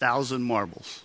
1,000 marbles.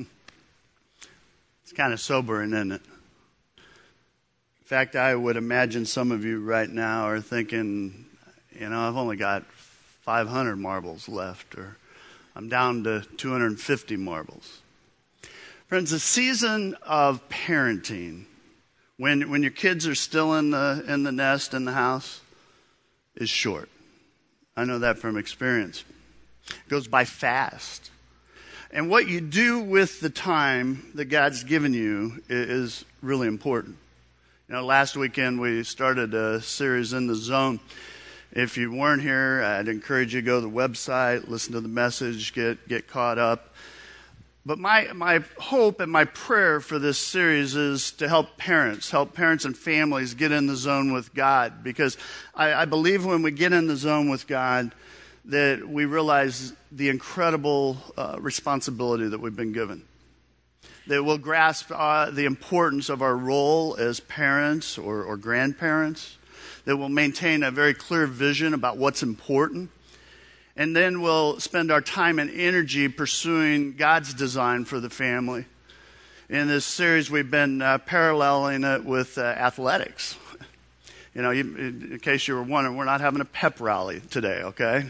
It's kind of sobering, isn't it? In fact, I would imagine some of you right now are thinking, I've only got 500 marbles left, or I'm down to 250 marbles. Friends, the season of parenting, when your kids are still in the nest in the house, is short. I know that from experience. It goes by fast. And what you do with the time that God's given you is really important. Last weekend we started a series in the Zone. If you weren't here, I'd encourage you to go to the website, listen to the message, get caught up. But my hope and my prayer for this series is to help parents and families get in the zone with God. Because I believe when we get in the zone with God, that we realize the incredible responsibility that we've been given. That we'll grasp the importance of our role as parents or grandparents. That we'll maintain a very clear vision about what's important. And then we'll spend our time and energy pursuing God's design for the family. In this series, we've been paralleling it with athletics. In case you were wondering, we're not having a pep rally today, okay?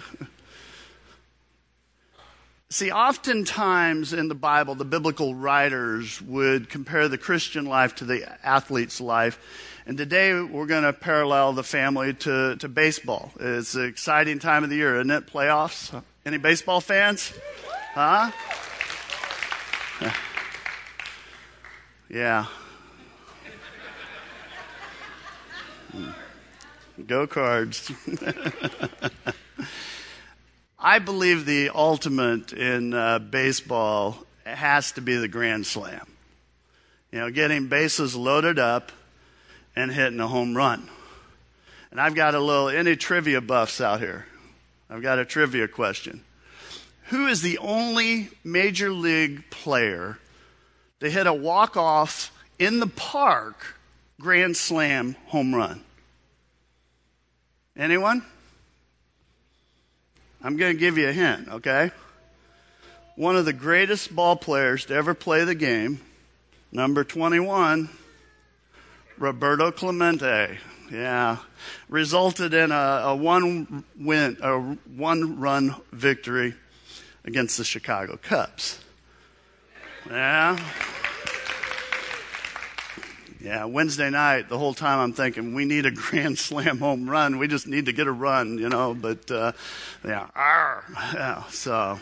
See, oftentimes in the Bible, the biblical writers would compare the Christian life to the athlete's life. And today we're going to parallel the family to baseball. It's an exciting time of the year, isn't it? Playoffs. Any baseball fans? Huh? Yeah. Go Cards. I believe the ultimate in baseball has to be the grand slam. Getting bases loaded up and hitting a home run. And I've got any trivia buffs out here? I've got a trivia question. Who is the only major league player to hit a walk-off in the park grand slam home run? Anyone? I'm going to give you a hint, okay? One of the greatest ball players to ever play the game, number 21, Roberto Clemente, resulted in a one-run victory against the Chicago Cubs. Yeah, Wednesday night, the whole time I'm thinking, we need a grand slam home run. We just need to get a run, but, so...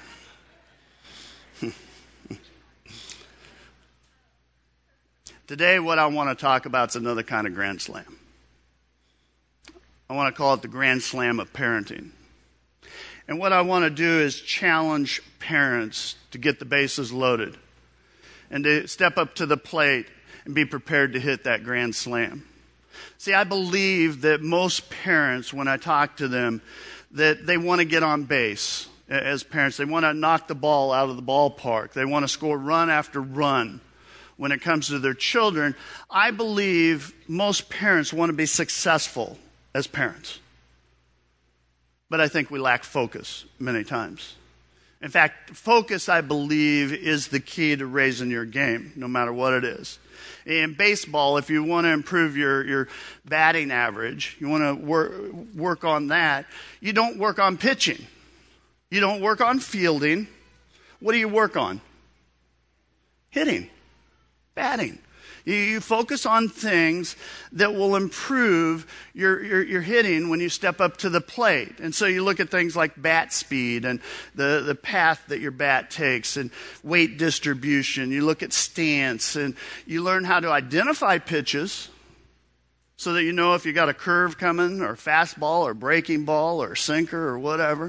Today, what I want to talk about is another kind of grand slam. I want to call it the grand slam of parenting. And what I want to do is challenge parents to get the bases loaded and to step up to the plate and be prepared to hit that grand slam. See, I believe that most parents, when I talk to them, that they want to get on base as parents. They want to knock the ball out of the ballpark. They want to score run after run. When it comes to their children, I believe most parents want to be successful as parents. But I think we lack focus many times. In fact, focus, I believe, is the key to raising your game, no matter what it is. In baseball, if you want to improve your batting average, you want to work on that, you don't work on pitching. You don't work on fielding. What do you work on? Hitting. Batting. You focus on things that will improve your hitting when you step up to the plate. And so you look at things like bat speed and the path that your bat takes and weight distribution. You look at stance and you learn how to identify pitches so that you know if you got a curve coming or fastball or breaking ball or sinker or whatever.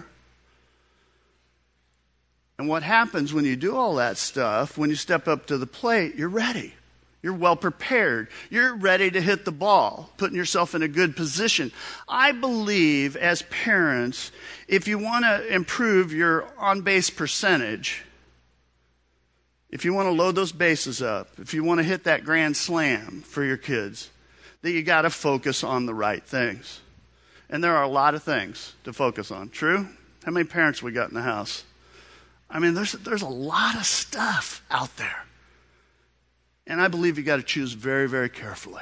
And what happens when you do all that stuff, when you step up to the plate, you're ready. You're well prepared. You're ready to hit the ball, putting yourself in a good position. I believe as parents, if you want to improve your on-base percentage, if you want to load those bases up, if you want to hit that grand slam for your kids, that you got to focus on the right things. And there are a lot of things to focus on. True? How many parents we got in the house? I mean, there's a lot of stuff out there. And I believe you got to choose very, very carefully.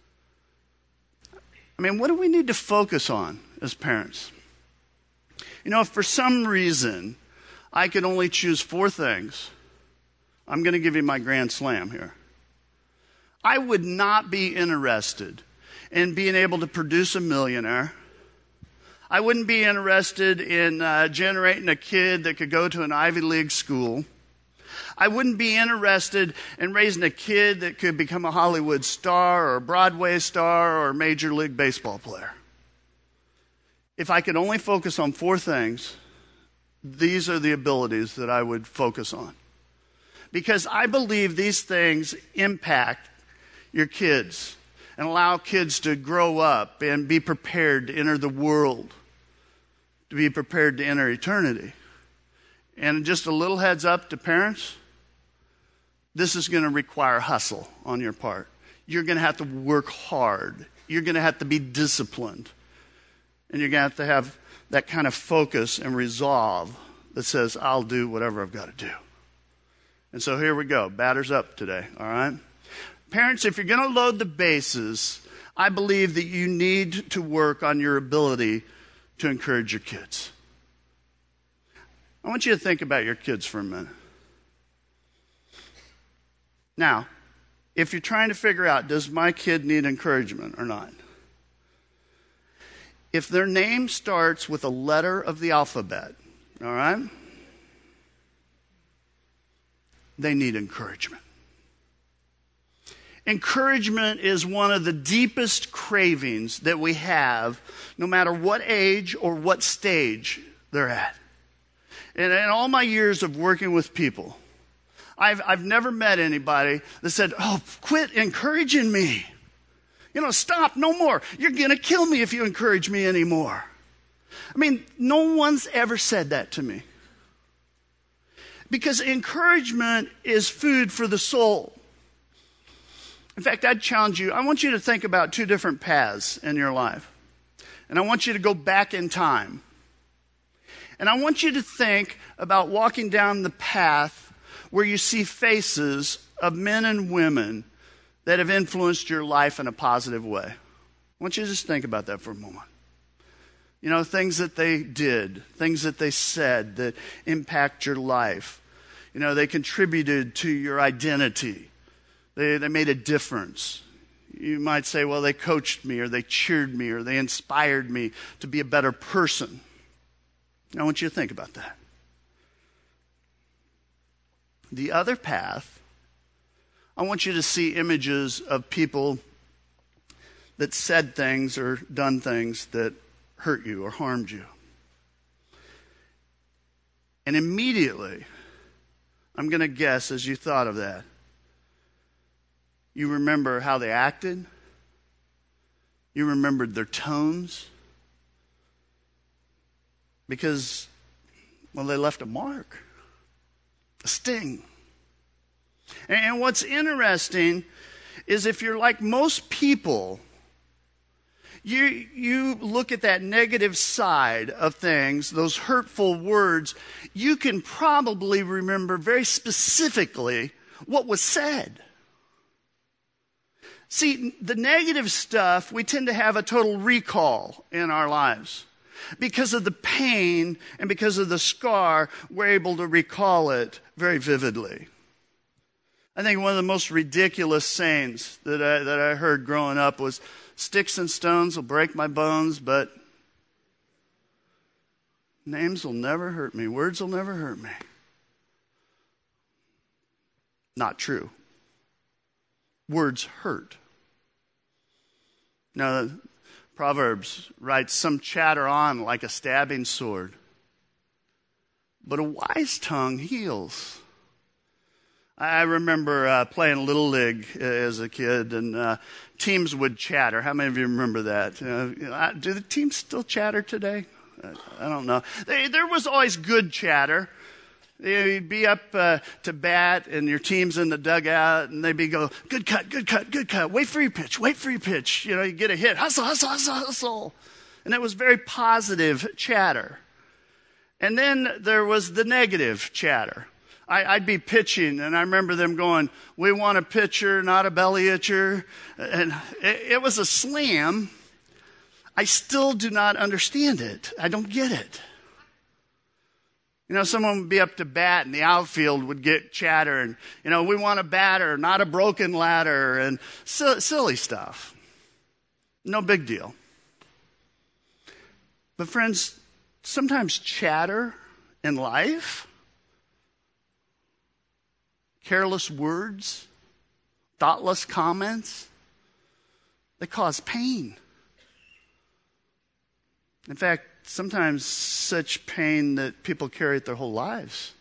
I mean, what do we need to focus on as parents? You know, if for some reason I could only choose 4 things, I'm going to give you my grand slam here. I would not be interested in being able to produce a millionaire. I wouldn't be interested in generating a kid that could go to an Ivy League school. I wouldn't be interested in raising a kid that could become a Hollywood star or a Broadway star or a Major League Baseball player. If I could only focus on 4 things, these are the abilities that I would focus on. Because I believe these things impact your kids and allow kids to grow up and be prepared to enter the world, to be prepared to enter eternity. And just a little heads up to parents, this is going to require hustle on your part. You're going to have to work hard. You're going to have to be disciplined. And you're going to have that kind of focus and resolve that says, I'll do whatever I've got to do. And so here we go. Batter's up today, all right? Parents, if you're going to load the bases, I believe that you need to work on your ability to encourage your kids. I want you to think about your kids for a minute. Now, if you're trying to figure out, does my kid need encouragement or not? If their name starts with a letter of the alphabet, all right? They need encouragement. Encouragement is one of the deepest cravings that we have, no matter what age or what stage they're at. And in all my years of working with people, I've never met anybody that said, oh, quit encouraging me. You know, stop, no more. You're going to kill me if you encourage me anymore. I mean, no one's ever said that to me. Because encouragement is food for the soul. In fact, I'd challenge you, I want you to think about 2 different paths in your life. And I want you to go back in time. And I want you to think about walking down the path where you see faces of men and women that have influenced your life in a positive way. I want you to just think about that for a moment. You know, things that they did, things that they said that impact your life. You know, they contributed to your identity. They made a difference. You might say, well, they coached me or they cheered me or they inspired me to be a better person. I want you to think about that. The other path, I want you to see images of people that said things or done things that hurt you or harmed you. And immediately, I'm going to guess as you thought of that, you remember how they acted. You remembered their tones. Because, well, they left a mark, a sting. And what's interesting is if you're like most people, you look at that negative side of things, those hurtful words, you can probably remember very specifically what was said. See, the negative stuff, we tend to have a total recall in our lives. Because of the pain and because of the scar, we're able to recall it very vividly. I think one of the most ridiculous sayings that I heard growing up was, sticks and stones will break my bones, but names will never hurt me. Words will never hurt me. Not true. Words hurt. Now, Proverbs writes, some chatter on like a stabbing sword, but a wise tongue heals. I remember playing Little League as a kid, and teams would chatter. How many of you remember that? Do the teams still chatter today? I don't know. There was always good chatter. You'd be up to bat, and your team's in the dugout, and they'd be go, good cut, good cut, good cut. Wait for your pitch, wait for your pitch. You know, you get a hit. Hustle, hustle, hustle, hustle. And that was very positive chatter. And then there was the negative chatter. I'd be pitching, and I remember them going, "We want a pitcher, not a belly itcher." And it was a slam. I still do not understand it. I don't get it. You know, someone would be up to bat, and the outfield would get chatter, and, we want a batter, not a broken ladder, and silly stuff. No big deal. But friends, sometimes chatter in life, careless words, thoughtless comments, they cause pain. In fact, sometimes such pain that people carry it their whole lives.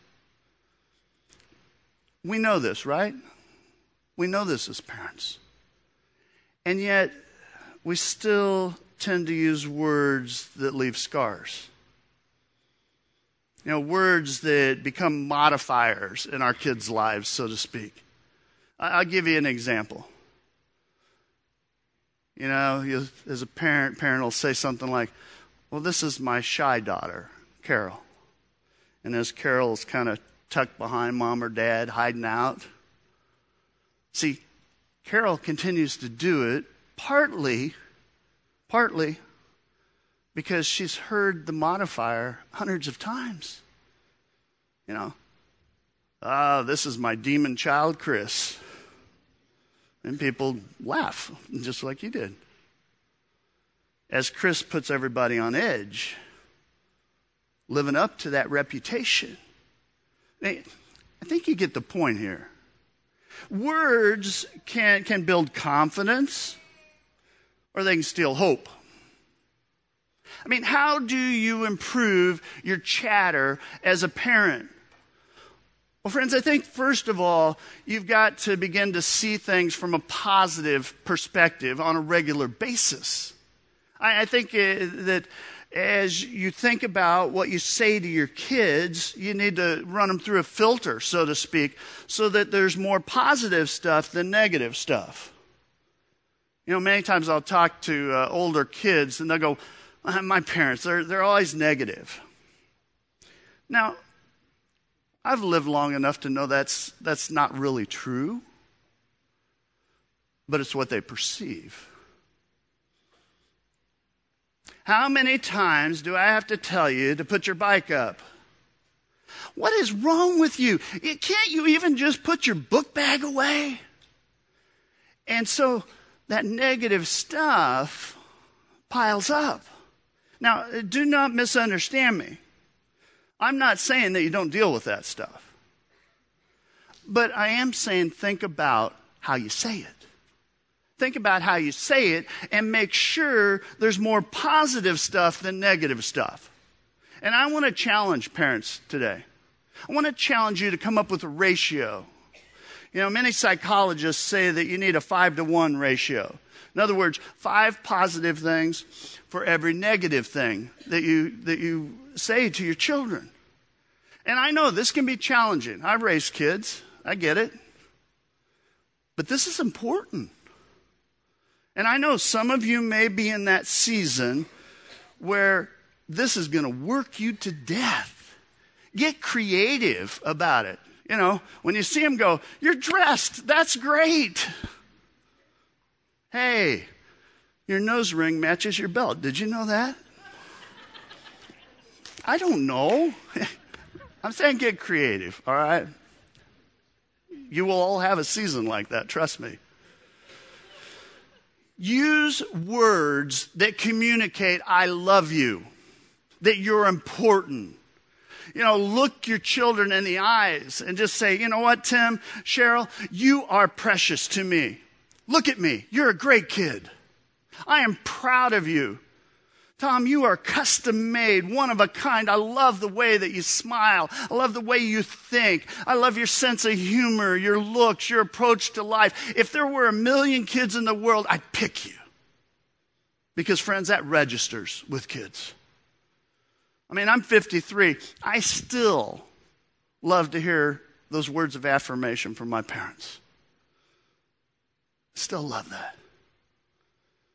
We know this, right? We know this as parents. And yet, we still tend to use words that leave scars. Words that become modifiers in our kids' lives, so to speak. I'll give you an example. As a parent will say something like, "Well, this is my shy daughter, Carol." And as Carol's kind of tucked behind mom or dad, hiding out. See, Carol continues to do it partly because she's heard the modifier hundreds of times. This is my demon child, Chris. And people laugh, just like you did. As Chris puts everybody on edge, living up to that reputation. I think you get the point here. Words can build confidence, or they can steal hope. How do you improve your chatter as a parent? Well, friends, I think first of all, you've got to begin to see things from a positive perspective on a regular basis. I think that as you think about what you say to your kids, you need to run them through a filter, so to speak, so that there's more positive stuff than negative stuff. Many times I'll talk to older kids, and they'll go, "My parents, they're always negative." Now, I've lived long enough to know that's not really true, but it's what they perceive. How many times do I have to tell you to put your bike up? What is wrong with you? Can't you even just put your book bag away? And so that negative stuff piles up. Now, do not misunderstand me. I'm not saying that you don't deal with that stuff. But I am saying think about how you say it. Think about how you say it and make sure there's more positive stuff than negative stuff. And I want to challenge parents today. I want to challenge you to come up with a ratio. Many psychologists say that you need a 5-to-1 ratio. In other words, 5 positive things for every negative thing that you say to your children. And I know this can be challenging. I've raised kids. I get it. But this is important. And I know some of you may be in that season where this is going to work you to death. Get creative about it. When you see them go, "You're dressed. That's great." Hey, your nose ring matches your belt. Did you know that? I don't know. I'm saying get creative, all right? You will all have a season like that, trust me. Use words that communicate, "I love you," that you're important. Look your children in the eyes and just say, "You know what, Tim, Cheryl, you are precious to me. Look at me. You're a great kid. I am proud of you. Tom, you are custom made, one of a kind. I love the way that you smile. I love the way you think. I love your sense of humor, your looks, your approach to life. If there were 1,000,000 kids in the world, I'd pick you." Because, friends, that registers with kids. I'm 53. I still love to hear those words of affirmation from my parents. Still love that.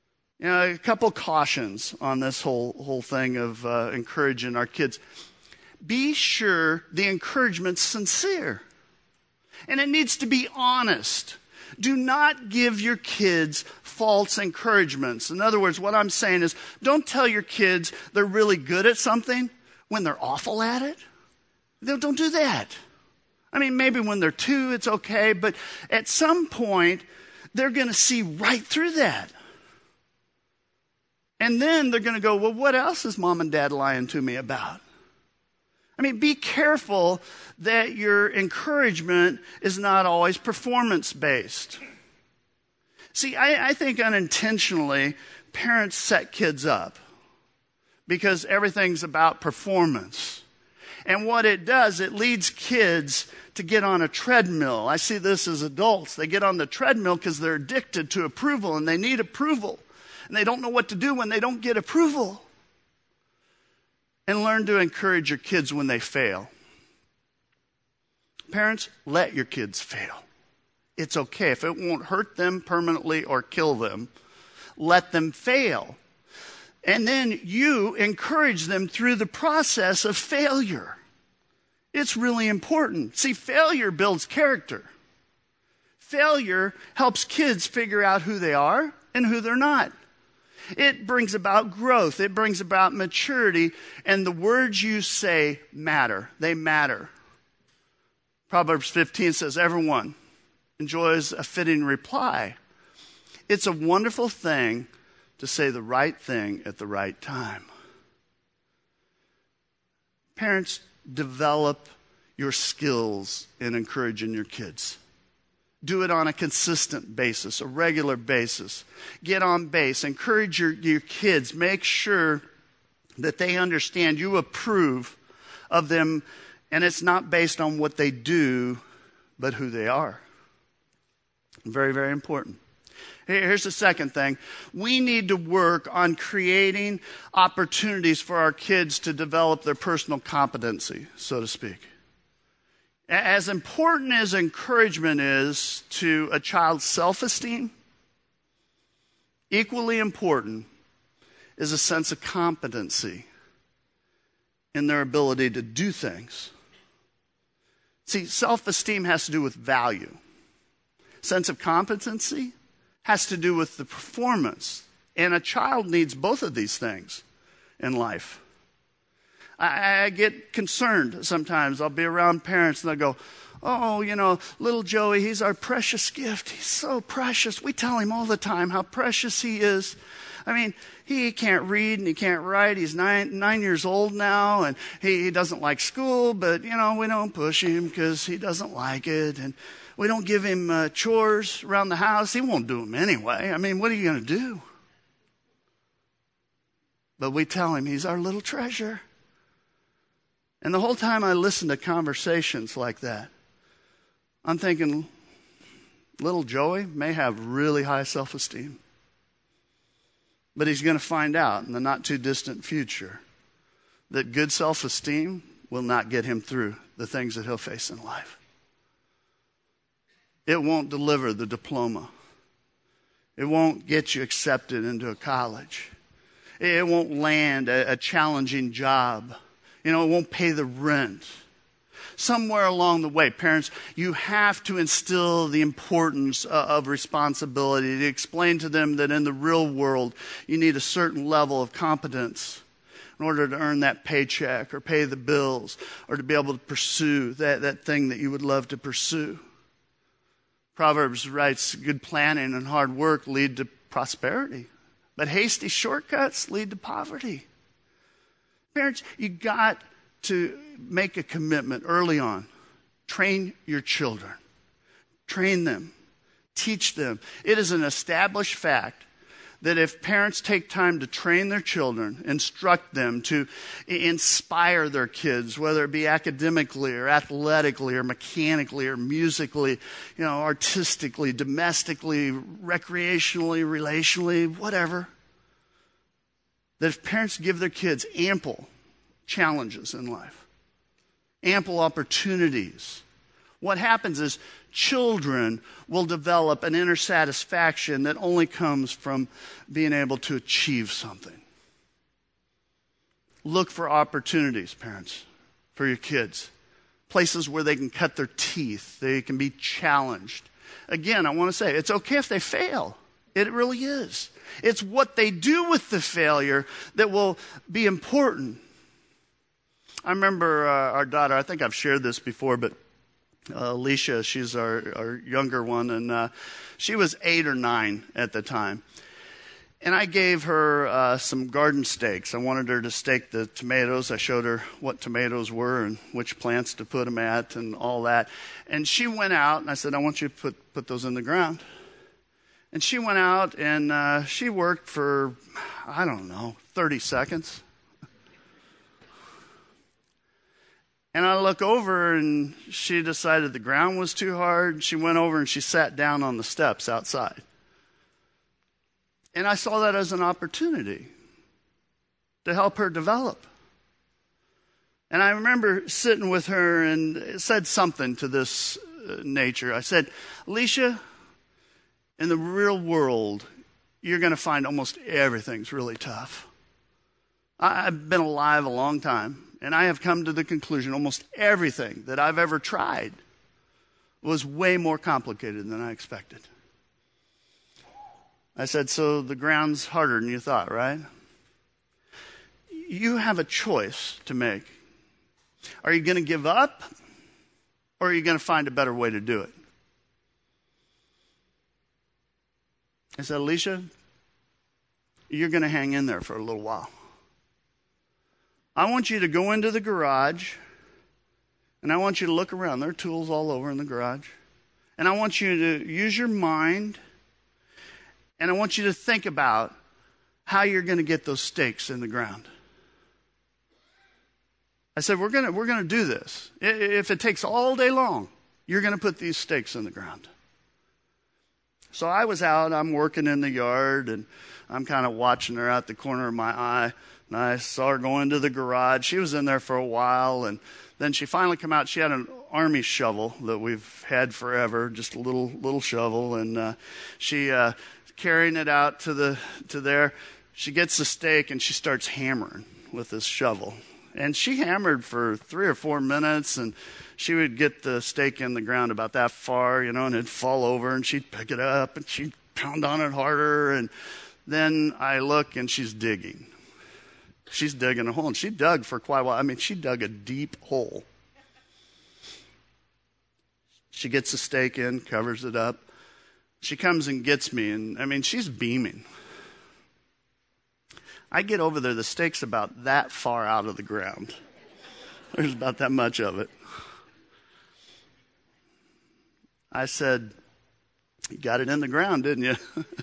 A couple cautions on this whole thing of encouraging our kids. be sure the encouragement's sincere. And it needs to be honest. Do not give your kids false encouragements. In other words, what I'm saying is, don't tell your kids they're really good at something when they're awful at it. Don't do that. I mean, maybe when they're 2, it's okay, but at some point, they're going to see right through that. And then they're going to go, well, what else is mom and dad lying to me about? I mean, be careful that your encouragement is not always performance-based. See, I think unintentionally, parents set kids up because everything's about performance. And what it does, it leads kids to get on a treadmill. I see this as adults. They get on the treadmill because they're addicted to approval and they need approval. And they don't know what to do when they don't get approval. And learn to encourage your kids when they fail. Parents, let your kids fail. It's okay. If it won't hurt them permanently or kill them, let them fail. And then you encourage them through the process of failure. It's really important. See, failure builds character. Failure helps kids figure out who they are and who they're not. It brings about growth. It brings about maturity. And the words you say matter. They matter. Proverbs 15 says, everyone enjoys a fitting reply. It's a wonderful thing to say the right thing at the right time. Parents, develop your skills in encouraging your kids. Do it on a consistent basis, a regular basis. Get on base. Encourage your kids. Make sure that they understand you approve of them, and it's not based on what they do, but who they are. Very, very important. Here's the second thing. We need to work on creating opportunities for our kids to develop their personal competency, so to speak. As important as encouragement is to a child's self-esteem, equally important is a sense of competency in their ability to do things. See, self-esteem has to do with value. Sense of competency has to do with the performance. And a child needs both of these things in life. I get concerned sometimes. I'll be around parents and they'll go, oh, little Joey, he's our precious gift. He's so precious. We tell him all the time how precious he is. I mean, he can't read and he can't write. He's nine years old now, and he doesn't like school, but, we don't push him because he doesn't like it. And we don't give him chores around the house. He won't do them anyway. I mean, what are you going to do? But we tell him he's our little treasure. And the whole time I listen to conversations like that, I'm thinking, little Joey may have really high self-esteem. But he's going to find out in the not too distant future that good self-esteem will not get him through the things that he'll face in life. It won't deliver the diploma. It won't get you accepted into a college. It won't land a challenging job. It won't pay the rent. Somewhere along the way, parents, you have to instill the importance of responsibility, to explain to them that in the real world, you need a certain level of competence in order to earn that paycheck or pay the bills or to be able to pursue that thing that you would love to pursue. Proverbs writes, good planning and hard work lead to prosperity, but hasty shortcuts lead to poverty. Parents, you got to make a commitment early on. Train your children. Train them. Teach them. It is an established fact that if parents take time to train their children, instruct them, to inspire their kids, whether it be academically or athletically or mechanically or musically, artistically, domestically, recreationally, relationally, whatever, that if parents give their kids ample challenges in life, ample opportunities, what happens is children will develop an inner satisfaction that only comes from being able to achieve something. Look for opportunities, parents, for your kids. Places where they can cut their teeth. They can be challenged. Again, I want to say, it's okay if they fail. It really is. It's what they do with the failure that will be important. I remember our daughter, I think I've shared this before, but Alicia, she's our younger one, and she was 8 or 9 at the time. And I gave her some garden stakes. I wanted her to stake the tomatoes. I showed her what tomatoes were and which plants to put them at and all that. And she went out, and I said, I want you to put those in the ground. And she went out, and she worked for, 30 seconds. And I look over, and she decided the ground was too hard. She went over, and she sat down on the steps outside. And I saw that as an opportunity to help her develop. And I remember sitting with her and said something to this nature. I said, Alicia, in the real world, you're going to find almost everything's really tough. I've been alive a long time, and I have come to the conclusion almost everything that I've ever tried was way more complicated than I expected. I said, so the ground's harder than you thought, right? You have a choice to make. Are you going to give up, or are you going to find a better way to do it? I said, Alicia, you're going to hang in there for a little while. I want you to go into the garage, and I want you to look around. There are tools all over in the garage. And I want you to use your mind, and I want you to think about how you're going to get those stakes in the ground. I said, we're going to do this. If it takes all day long, you're going to put these stakes in the ground. So I was out, I'm working in the yard, and I'm kind of watching her out the corner of my eye. And I saw her go into the garage. She was in there for a while, and then she finally came out. She had an army shovel that we've had forever, just a little shovel, and she carrying it out to there. She gets the stake, and she starts hammering with this shovel. And she hammered for 3 or 4 minutes, and she would get the stake in the ground about that far, and it'd fall over, and she'd pick it up, and she'd pound on it harder, and then I look, and she's digging. She's digging a hole, and she dug for quite a while. I mean, she dug a deep hole. She gets the stake in, covers it up. She comes and gets me, and she's beaming. I get over there, the stake's about that far out of the ground. There's about that much of it. I said, you got it in the ground, didn't you?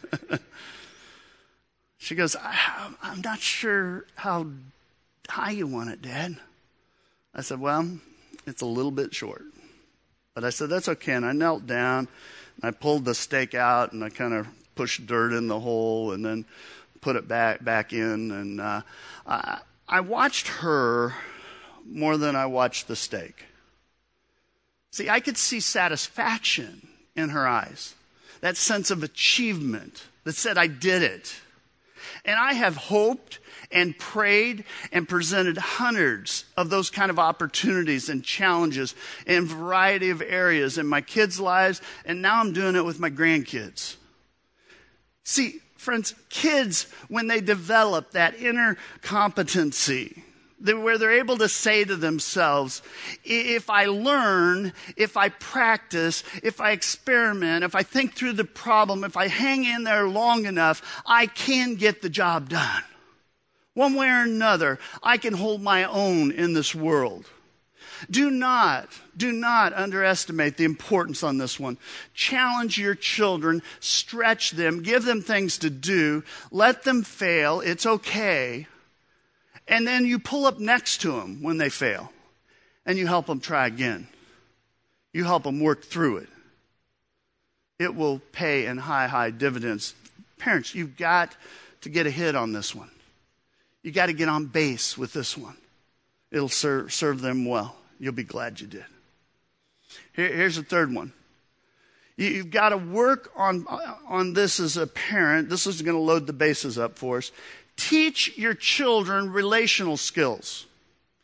She goes, I'm not sure how high you want it, Dad. I said, well, it's a little bit short. But I said, that's okay. And I knelt down, and I pulled the stake out, and I kind of pushed dirt in the hole, and then put it back in. And I watched her more than I watched the stake. See, I could see satisfaction in her eyes, that sense of achievement that said, I did it. And I have hoped and prayed and presented hundreds of those kind of opportunities and challenges in a variety of areas in my kids' lives, and now I'm doing it with my grandkids. See, friends, kids, when they develop that inner competency, where they're able to say to themselves, if I learn, if I practice, if I experiment, if I think through the problem, if I hang in there long enough, I can get the job done. One way or another, I can hold my own in this world. Do not underestimate the importance on this one. Challenge your children, stretch them, give them things to do, let them fail, it's okay. And then you pull up next to them when they fail, and you help them try again. You help them work through it. It will pay in high dividends. Parents, you've got to get a hit on this one. You got to get on base with this one. It'll serve them well. You'll be glad you did. Here's the third one. You've got to work on this as a parent. This is going to load the bases up for us. Teach your children relational skills.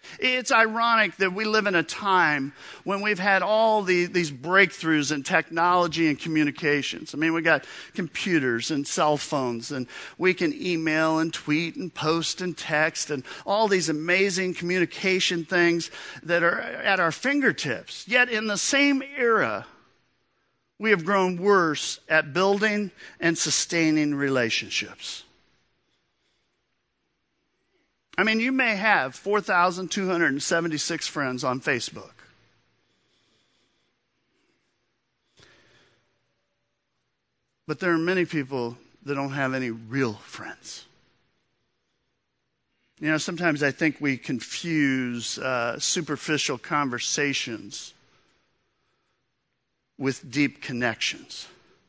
It's ironic that we live in a time when we've had all these breakthroughs in technology and communications. I mean, we got computers and cell phones, and we can email and tweet and post and text and all these amazing communication things that are at our fingertips. Yet in the same era, we have grown worse at building and sustaining relationships. I mean, you may have 4,276 friends on Facebook. But there are many people that don't have any real friends. You know, sometimes I think we confuse superficial conversations with deep connections.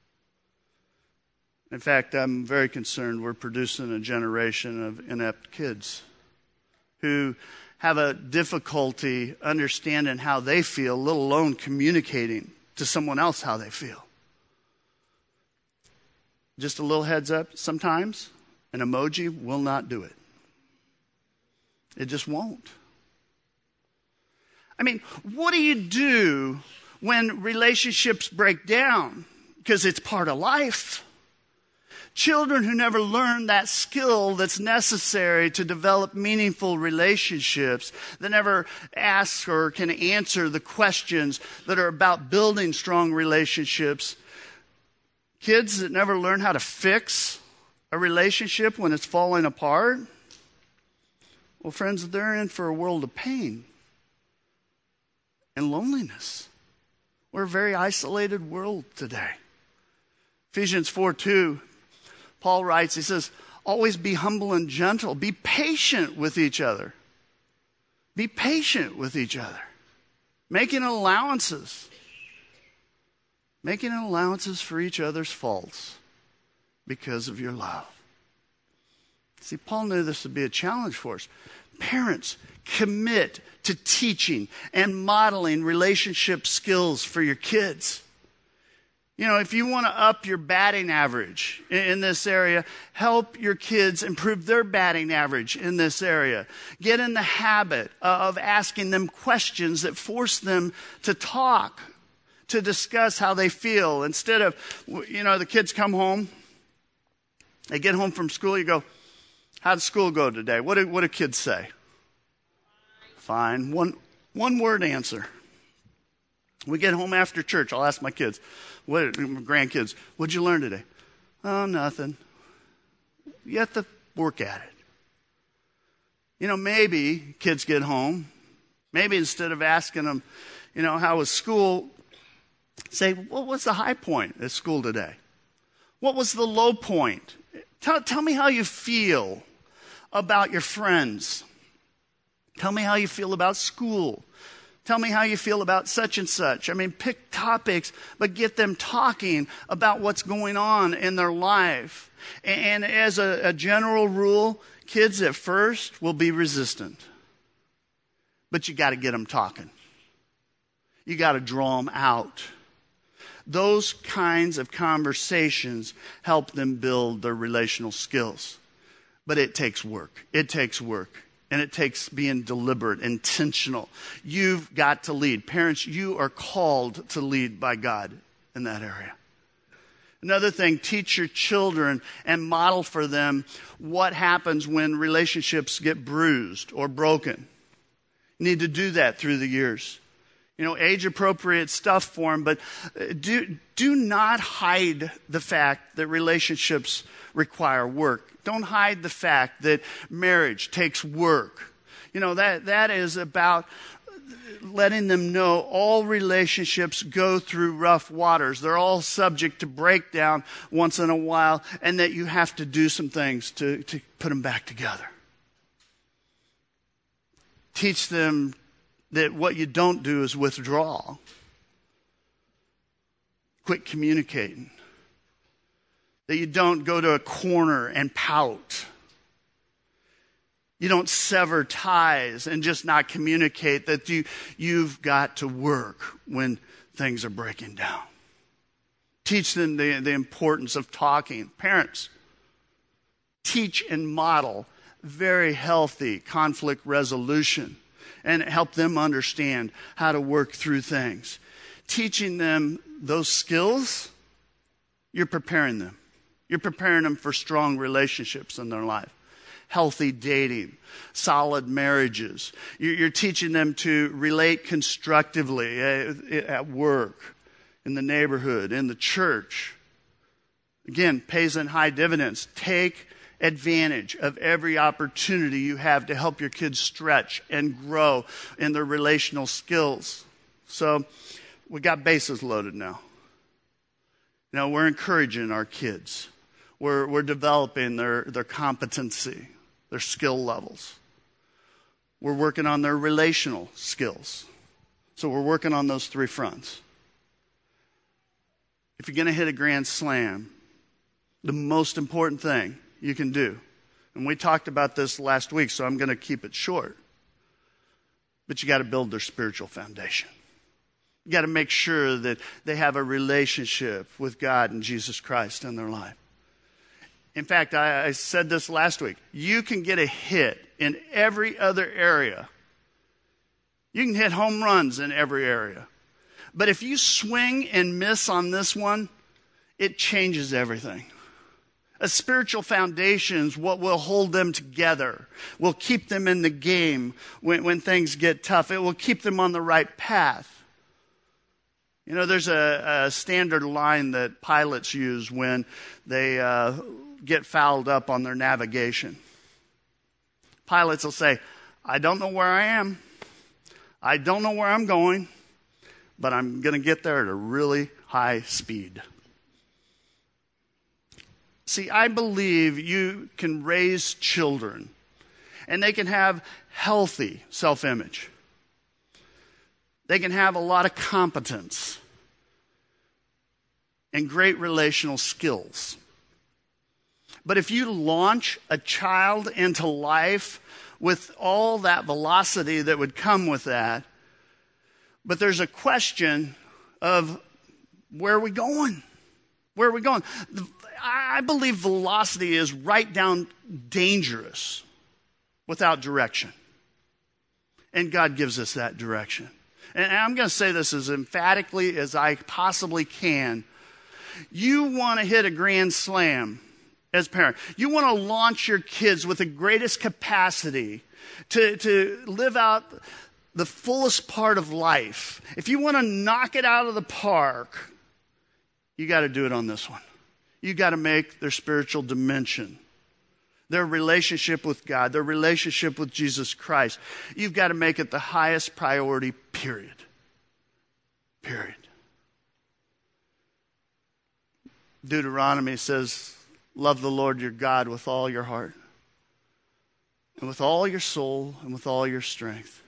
In fact, I'm very concerned we're producing a generation of inept kids who have a difficulty understanding how they feel, let alone communicating to someone else how they feel. Just a little heads up, sometimes an emoji will not do it. It just won't. I mean, what do you do when relationships break down? Because it's part of life. Children who never learn that skill that's necessary to develop meaningful relationships, that never ask or can answer the questions that are about building strong relationships. Kids that never learn how to fix a relationship when it's falling apart. Well, friends, they're in for a world of pain and loneliness. We're a very isolated world today. Ephesians 4:2. Paul writes, he says, always be humble and gentle. Be patient with each other. Be patient with each other. Making allowances. Making allowances for each other's faults because of your love. See, Paul knew this would be a challenge for us. Parents, commit to teaching and modeling relationship skills for your kids. You know, if you want to up your batting average in this area, help your kids improve their batting average in this area. Get in the habit of asking them questions that force them to talk, to discuss how they feel. Instead of, you know, the kids come home, they get home from school, you go, how'd school go today? What do kids say? Fine. One word answer. We get home after church, I'll ask my kids, my grandkids, what'd you learn today? Oh, nothing. You have to work at it. You know, maybe kids get home, maybe instead of asking them, you know, how was school, say, what was the high point at school today? What was the low point? Tell me how you feel about your friends. Tell me how you feel about school. Tell me how you feel about such and such. I mean, pick topics, but get them talking about what's going on in their life. And as a general rule, kids at first will be resistant. But you got to get them talking. You got to draw them out. Those kinds of conversations help them build their relational skills. But it takes work. It takes work. And it takes being deliberate, intentional. You've got to lead. Parents, you are called to lead by God in that area. Another thing, teach your children and model for them what happens when relationships get bruised or broken. You need to do that through the years. You know, age-appropriate stuff for them, but do not hide the fact that relationships require work. Don't hide the fact that marriage takes work. You know, that is about letting them know all relationships go through rough waters. They're all subject to breakdown once in a while, and that you have to do some things to put them back together. Teach them that what you don't do is withdraw. Quit communicating. That you don't go to a corner and pout. You don't sever ties and just not communicate. That you've got to work when things are breaking down. Teach them the importance of talking. Parents, teach and model very healthy conflict resolution. and help them understand how to work through things. Teaching them those skills, you're preparing them. You're preparing them for strong relationships in their life. Healthy dating, solid marriages. You're teaching them to relate constructively at work, in the neighborhood, in the church. Again, pays in high dividends. Take advantage of every opportunity you have to help your kids stretch and grow in their relational skills. So we got bases loaded now. Now we're encouraging our kids. We're developing their competency, their skill levels. We're working on their relational skills. So we're working on those three fronts. If you're going to hit a grand slam, the most important thing you can do, and we talked about this last week, so I'm going to keep it short, but you got to build their spiritual foundation. You got to make sure that they have a relationship with God and Jesus Christ in their life. In fact, I said this last week. You can get a hit in every other area. You can hit home runs in every area. But if you swing and miss on this one, it changes everything. A spiritual foundation is what will hold them together, will keep them in the game when things get tough. It will keep them on the right path. You know, there's a standard line that pilots use when they get fouled up on their navigation. Pilots will say, I don't know where I am. I don't know where I'm going, but I'm going to get there at a really high speed. See, I believe you can raise children and they can have healthy self-image. They can have a lot of competence and great relational skills. But if you launch a child into life with all that velocity that would come with that, but there's a question of where are we going? Where are we going? I believe velocity is right down dangerous without direction. And God gives us that direction. And I'm going to say this as emphatically as I possibly can. You want to hit a grand slam as a parent. You want to launch your kids with the greatest capacity to live out the fullest part of life. If you want to knock it out of the park, you got to do it on this one. You got to make their spiritual dimension, their relationship with God, their relationship with Jesus Christ. You've got to make it the highest priority, period. Period. Deuteronomy says, love the Lord your God with all your heart, and with all your soul, and with all your strength.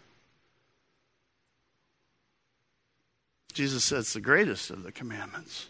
Jesus said it's the greatest of the commandments.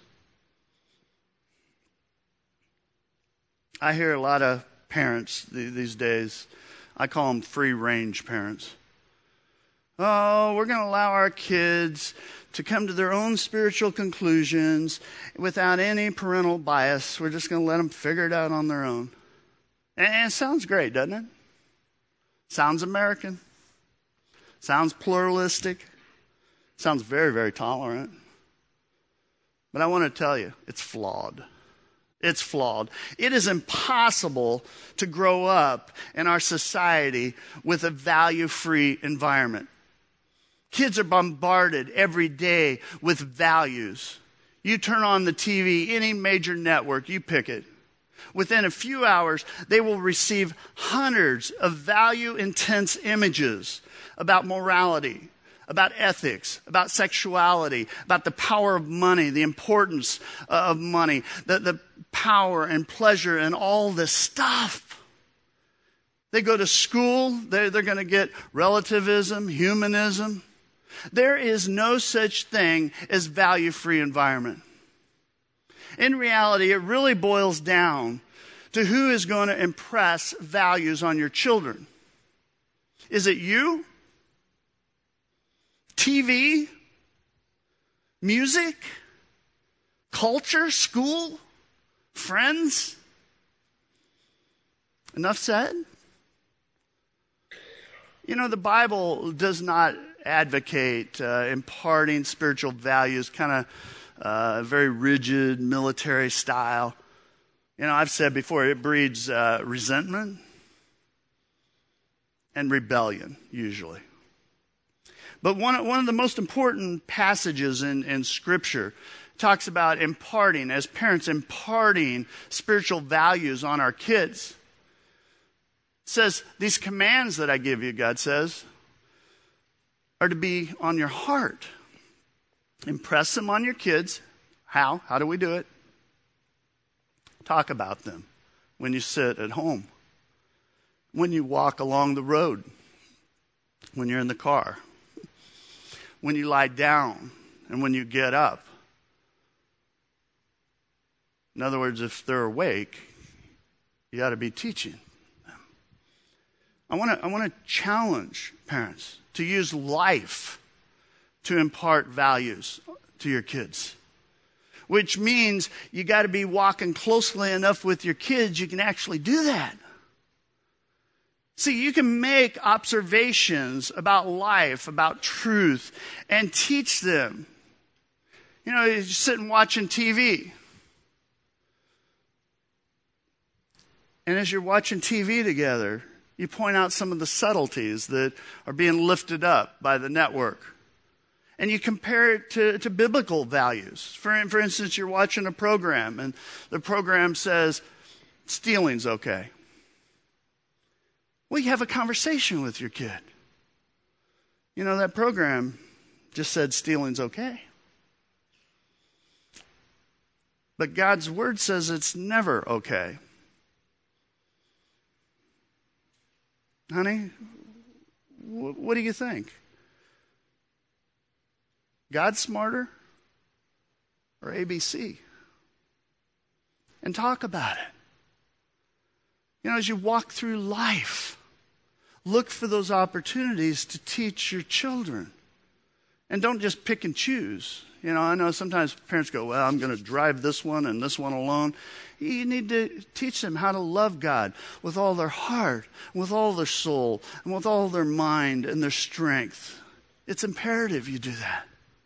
I hear a lot of parents these days, I call them free-range parents. Oh, we're going to allow our kids to come to their own spiritual conclusions without any parental bias. We're just going to let them figure it out on their own. And it sounds great, doesn't it? Sounds American. Sounds pluralistic. Sounds very, very tolerant. But I want to tell you, it's flawed. It's flawed. It is impossible to grow up in our society with a value-free environment. Kids are bombarded every day with values. You turn on the TV, any major network, you pick it. Within a few hours, they will receive hundreds of value-intense images about morality, about ethics, about sexuality, about the power of money, the importance of money, the power and pleasure and all this stuff. They go to school, they're going to get relativism, humanism. There is no such thing as value-free environment. In reality, it really boils down to who is going to impress values on your children. Is it you? TV? Music? Culture? School? Friends? Enough said? The Bible does not advocate imparting spiritual values, kind of very rigid military style. I've said before, it breeds resentment and rebellion, usually. But one of the most important passages in Scripture talks about imparting, as parents, imparting spiritual values on our kids. It says, these commands that I give you, God says, are to be on your heart. Impress them on your kids. How? How do we do it? Talk about them when you sit at home, when you walk along the road, when you're in the car, when you lie down, and when you get up. In other words, if they're awake, you ought to be teaching them. I want to challenge parents to use life to impart values to your kids, which means you got to be walking closely enough with your kids you can actually do that. See, you can make observations about life, about truth, and teach them. You're sitting watching TV. And as you're watching TV together, you point out some of the subtleties that are being lifted up by the network. And you compare it to biblical values. For instance, you're watching a program, and the program says, stealing's okay. Well, you have a conversation with your kid. That program just said stealing's okay. But God's word says it's never okay. Honey, what do you think? God smarter or ABC? And talk about it. As you walk through life, look for those opportunities to teach your children. And don't just pick and choose. I know sometimes parents go, well, I'm going to drive this one and this one alone. You need to teach them how to love God with all their heart, with all their soul, and with all their mind and their strength. It's imperative you do that.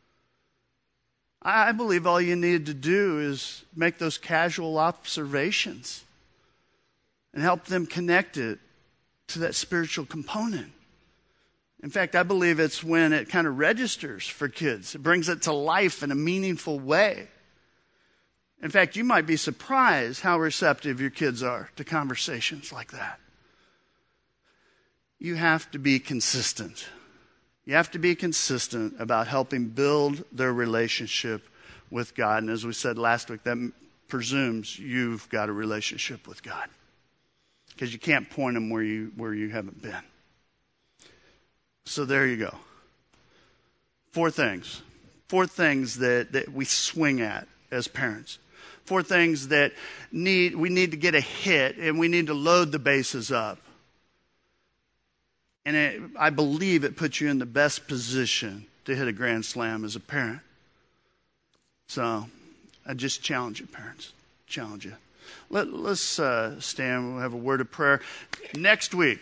I believe all you need to do is make those casual observations and help them connect it to that spiritual component. In fact, I believe it's when it kind of registers for kids. It brings it to life in a meaningful way. In fact, you might be surprised how receptive your kids are to conversations like that. You have to be consistent. You have to be consistent about helping build their relationship with God. And as we said last week, that presumes you've got a relationship with God, because you can't point them where you haven't been. So there you go. 4 things. 4 things that we swing at as parents. 4 things that we need to get a hit, and we need to load the bases up. And I believe it puts you in the best position to hit a grand slam as a parent. So I just challenge you, parents. Challenge you. Let's stand. We'll have a word of prayer. Next week,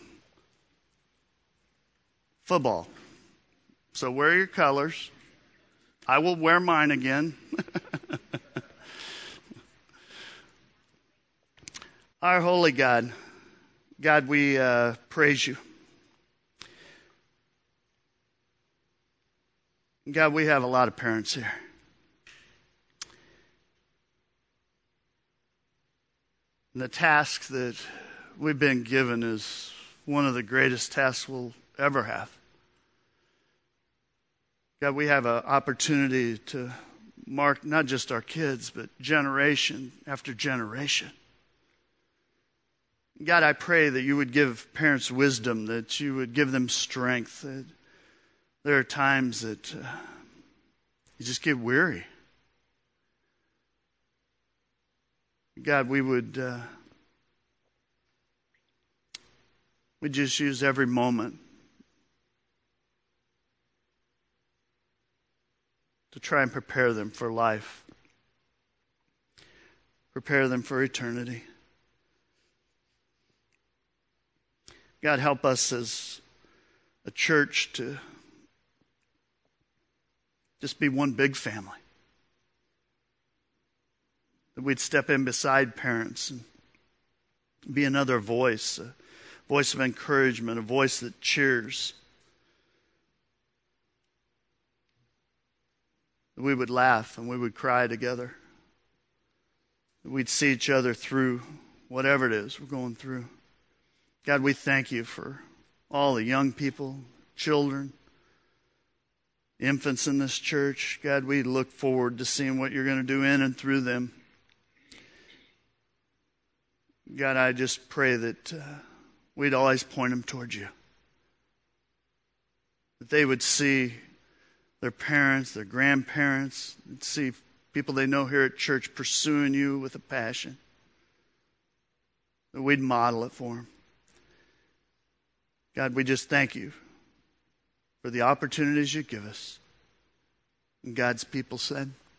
football. So wear your colors. I will wear mine again. Our holy God, we praise you. God, we have a lot of parents here. And the task that we've been given is one of the greatest tasks we'll ever have. God, we have an opportunity to mark not just our kids, but generation after generation. God, I pray that you would give parents wisdom, that you would give them strength. That there are times that you just get weary. God, we would we just use every moment to try and prepare them for life, prepare them for eternity. God, help us as a church to just be one big family. That we'd step in beside parents and be another voice, a voice of encouragement, a voice that cheers. That we would laugh and we would cry together. That we'd see each other through whatever it is we're going through. God, we thank you for all the young people, children, infants in this church. God, we look forward to seeing what you're going to do in and through them. God, I just pray that we'd always point them towards you. That they would see their parents, their grandparents, and see people they know here at church pursuing you with a passion. That we'd model it for them. God, we just thank you for the opportunities you give us. And God's people said,